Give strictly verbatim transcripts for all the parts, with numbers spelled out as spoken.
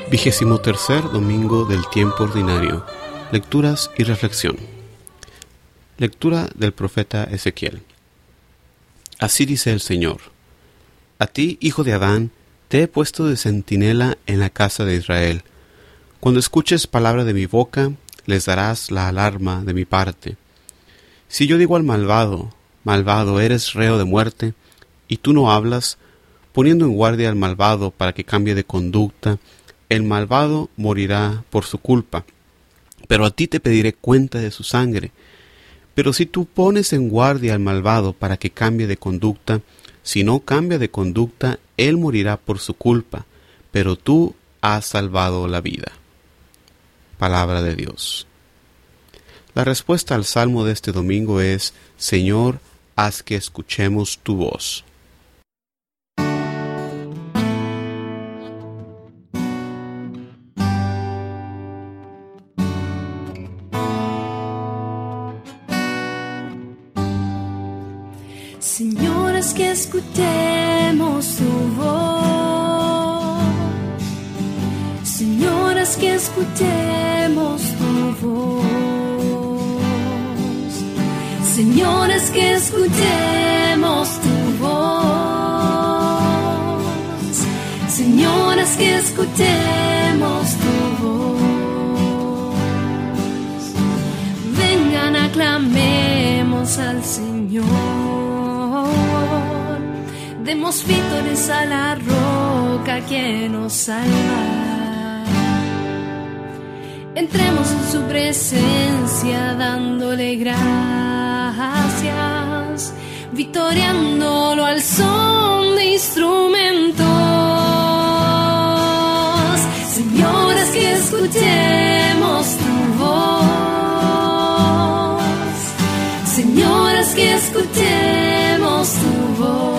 Vigésimo tercer domingo del tiempo ordinario. Lecturas y reflexión. Lectura del profeta Ezequiel. Así dice el Señor: A ti, hijo de Adán, te he puesto de centinela en la casa de Israel. Cuando escuches palabra de mi boca, les darás la alarma de mi parte. Si yo digo al malvado, malvado, eres reo de muerte, y tú no hablas, poniendo en guardia al malvado para que cambie de conducta, el malvado morirá por su culpa, pero a ti te pediré cuenta de su sangre. Pero si tú pones en guardia al malvado para que cambie de conducta, si no cambia de conducta, él morirá por su culpa, pero tú has salvado la vida. Palabra de Dios. La respuesta al salmo de este domingo es: Señor, haz que escuchemos tu voz. Señor, haz que escuchemos tu voz. Señor, haz que escuchemos tu voz. Señor, haz que escuchemos tu voz. Señor, haz que escuchemos tu voz. Vengan, aclamemos al Señor. Demos vítores a la roca que nos salva. Entremos en su presencia dándole gracias, victoriándolo al son de instrumentos. Señor, haz que escuchemos tu voz. Señor, haz que escuchemos tu voz.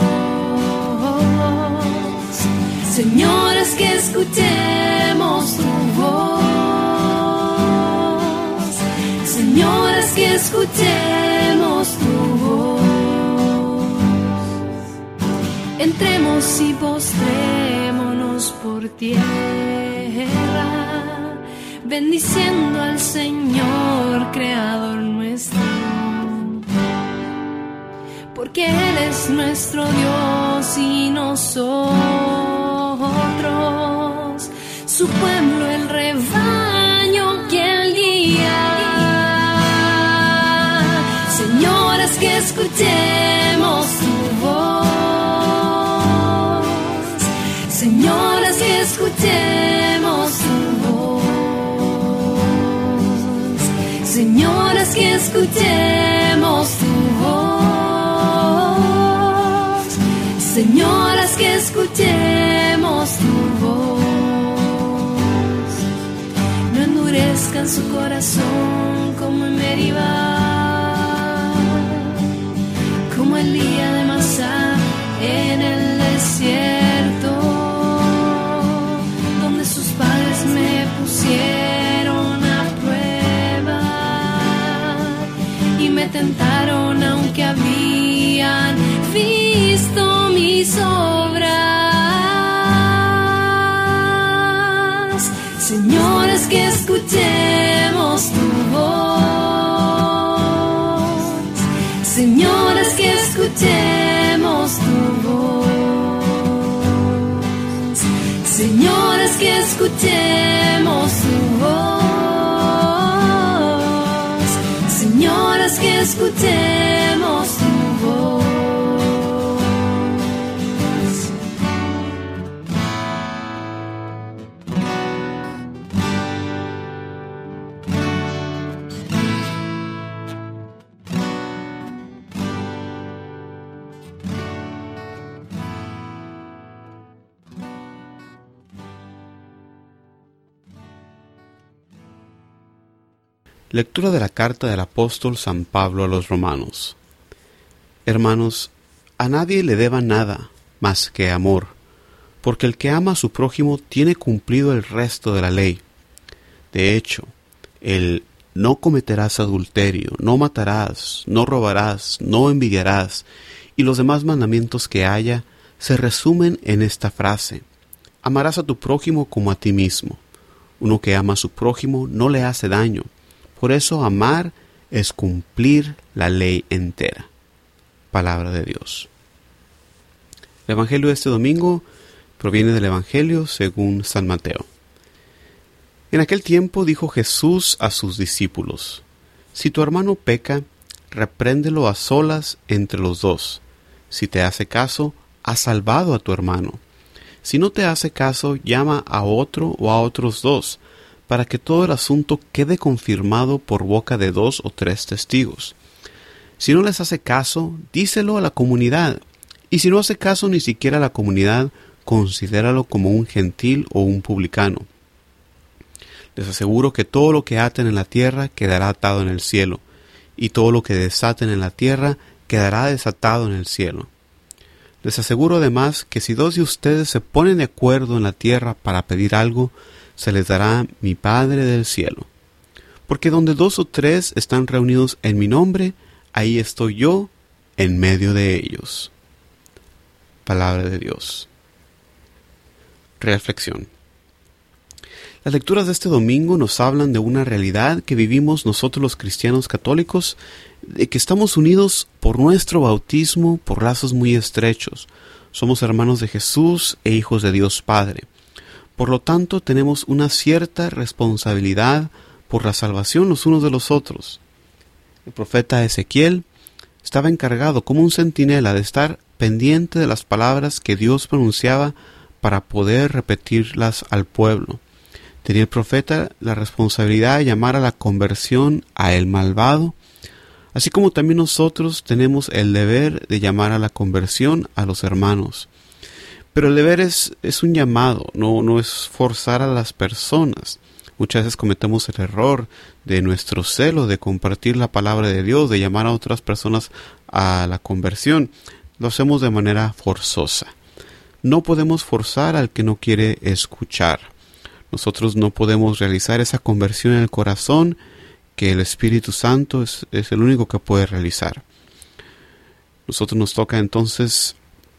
Señor, haz que escuchemos tu voz. Señor, haz que escuchemos tu voz. Entremos y postrémonos por tierra, bendiciendo al Señor, Creador nuestro. Porque Él es nuestro Dios y nosotros, su pueblo, el rebaño que Él guía. Señor, haz que escuchemos tu voz. Señor, haz que escuchemos tu voz. Señor, haz que escuchemos tu voz. Señor, haz que escuchemos tu voz. No endurezcan su corazón como en Meribá, como el día de Masá en el desierto, donde sus padres me pusieron a prueba y me tentaron aunque habían visto mis obras. Señor, haz que escuchemos tu voz. Señor, haz que escuchemos tu voz. Señor, haz que escuchemos tu voz. Señor, haz que escuchemos tu voz. Lectura de la carta del apóstol San Pablo a los romanos. Hermanos, a nadie le deban nada más que amor, porque el que ama a su prójimo tiene cumplido el resto de la ley. De hecho, el no cometerás adulterio, no matarás, no robarás, no envidiarás, y los demás mandamientos que haya se resumen en esta frase: amarás a tu prójimo como a ti mismo. Uno que ama a su prójimo no le hace daño. Por eso amar es cumplir la ley entera. Palabra de Dios. El Evangelio de este domingo proviene del Evangelio según San Mateo. En aquel tiempo dijo Jesús a sus discípulos: Si tu hermano peca, repréndelo a solas entre los dos. Si te hace caso, has salvado a tu hermano. Si no te hace caso, llama a otro o a otros dos, para que todo el asunto quede confirmado por boca de dos o tres testigos. Si no les hace caso, díselo a la comunidad. Y si no hace caso ni siquiera a la comunidad, considéralo como un gentil o un publicano. Les aseguro que todo lo que aten en la tierra quedará atado en el cielo, y todo lo que desaten en la tierra quedará desatado en el cielo. Les aseguro además que si dos de ustedes se ponen de acuerdo en la tierra para pedir algo, se les dará mi Padre del cielo. Porque donde dos o tres están reunidos en mi nombre, ahí estoy yo en medio de ellos. Palabra de Dios. Reflexión. Las lecturas de este domingo nos hablan de una realidad que vivimos nosotros los cristianos católicos, de que estamos unidos por nuestro bautismo por lazos muy estrechos. Somos hermanos de Jesús e hijos de Dios Padre. Por lo tanto, tenemos una cierta responsabilidad por la salvación los unos de los otros. El profeta Ezequiel estaba encargado como un centinela de estar pendiente de las palabras que Dios pronunciaba para poder repetirlas al pueblo. Tenía el profeta la responsabilidad de llamar a la conversión a el malvado, así como también nosotros tenemos el deber de llamar a la conversión a los hermanos. Pero el deber es, es un llamado, no, no es forzar a las personas. Muchas veces cometemos el error de nuestro celo de compartir la palabra de Dios, de llamar a otras personas a la conversión. Lo hacemos de manera forzosa. No podemos forzar al que no quiere escuchar. Nosotros no podemos realizar esa conversión en el corazón que el Espíritu Santo es, es el único que puede realizar. Nosotros nos toca entonces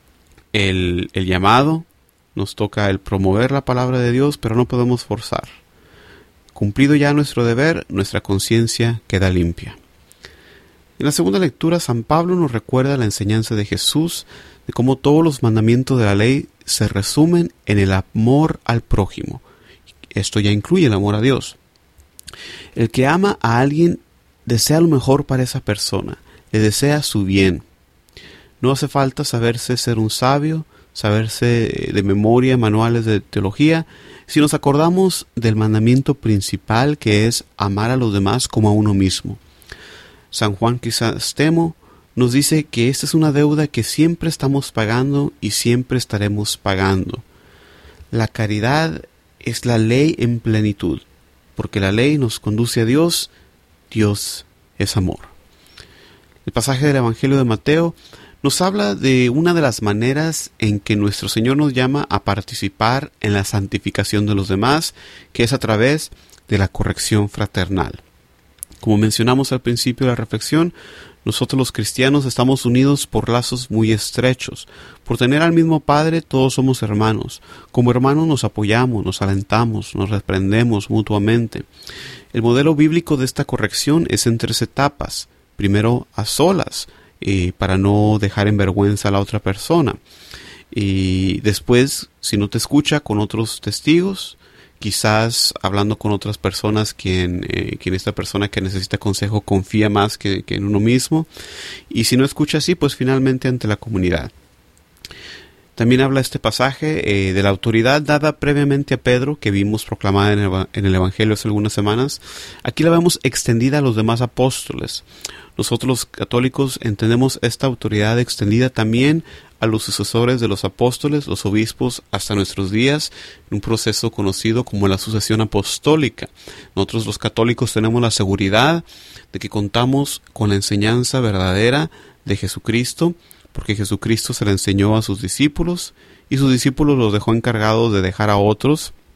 el, el llamado, nos toca el promover la palabra de Dios, pero no podemos forzar. Cumplido ya nuestro deber, nuestra conciencia queda limpia. En la segunda lectura, San Pablo nos recuerda la enseñanza de Jesús de cómo todos los mandamientos de la ley se resumen en el amor al prójimo. Esto ya incluye el amor a Dios. El que ama a alguien desea lo mejor para esa persona, le desea su bien. No hace falta saberse ser un sabio, saberse de memoria manuales de teología, si nos acordamos del mandamiento principal, que es amar a los demás como a uno mismo. San Juan Crisóstomo nos dice que esta es una deuda que siempre estamos pagando y siempre estaremos pagando. La caridad es la ley en plenitud, porque la ley nos conduce a Dios. Dios es amor. El pasaje del Evangelio de Mateo nos habla de una de las maneras en que nuestro Señor nos llama a participar en la santificación de los demás, que es a través de la corrección fraternal. Como mencionamos al principio de la reflexión, nosotros los cristianos estamos unidos por lazos muy estrechos. Por tener al mismo Padre, todos somos hermanos. Como hermanos nos apoyamos, nos alentamos, nos reprendemos mutuamente. El modelo bíblico de esta corrección es en tres etapas. Primero, a solas, eh, para no dejar en vergüenza a la otra persona. Y después, si no te escucha, con otros testigos. Quizás hablando con otras personas, quien, eh, quien esta persona que necesita consejo confía más que, que en uno mismo. Y si no escucha así, pues finalmente ante la comunidad. También habla este pasaje eh, de la autoridad dada previamente a Pedro, que vimos proclamada en el, en el Evangelio hace algunas semanas. Aquí la vemos extendida a los demás apóstoles. Nosotros los católicos entendemos esta autoridad extendida también a los sucesores de los apóstoles, los obispos, hasta nuestros días, en un proceso conocido como la sucesión apostólica. Nosotros los católicos tenemos la seguridad de que contamos con la enseñanza verdadera de Jesucristo, porque Jesucristo se la enseñó a sus discípulos y sus discípulos los dejó encargados de dejar a otros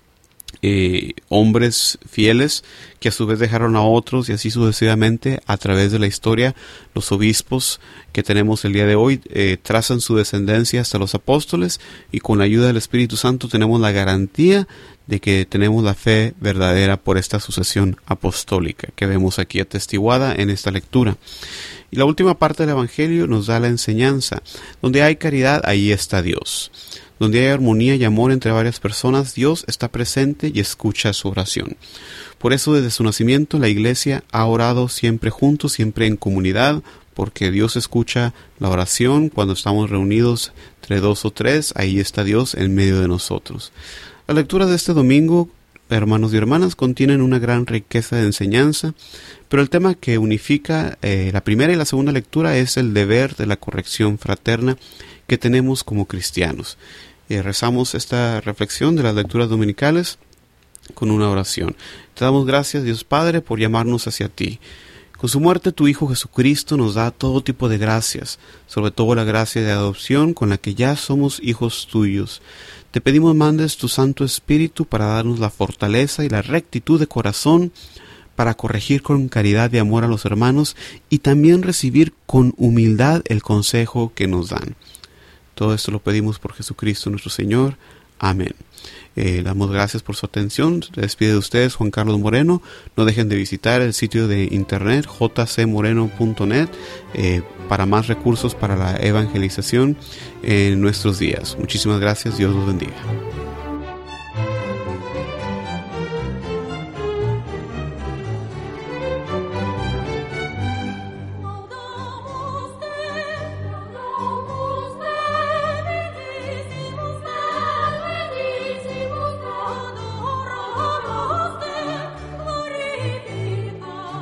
eh, hombres fieles que a su vez dejaron a otros, y así sucesivamente a través de la historia. Los obispos que tenemos el día de hoy eh, trazan su descendencia hasta los apóstoles, y con la ayuda del Espíritu Santo tenemos la garantía de que tenemos la fe verdadera por esta sucesión apostólica que vemos aquí atestiguada en esta lectura. Y la última parte del Evangelio nos da la enseñanza. Donde hay caridad, ahí está Dios. Donde hay armonía y amor entre varias personas, Dios está presente y escucha su oración. Por eso desde su nacimiento la Iglesia ha orado siempre juntos, siempre en comunidad, porque Dios escucha la oración cuando estamos reunidos entre dos o tres, ahí está Dios en medio de nosotros. Las lecturas de este domingo, hermanos y hermanas, contienen una gran riqueza de enseñanza, pero el tema que unifica eh, la primera y la segunda lectura es el deber de la corrección fraterna que tenemos como cristianos. Eh, rezamos esta reflexión de las lecturas dominicales con una oración. Te damos gracias, Dios Padre, por llamarnos hacia ti. Con su muerte, tu Hijo Jesucristo nos da todo tipo de gracias, sobre todo la gracia de adopción con la que ya somos hijos tuyos. Te pedimos mandes tu Santo Espíritu para darnos la fortaleza y la rectitud de corazón para corregir con caridad y amor a los hermanos y también recibir con humildad el consejo que nos dan. Todo esto lo pedimos por Jesucristo nuestro Señor. Amén. Eh, le damos gracias por su atención. Se despide de ustedes Juan Carlos Moreno. No dejen de visitar el sitio de internet j c moreno punto net eh, para más recursos para la evangelización en nuestros días. Muchísimas gracias. Dios los bendiga.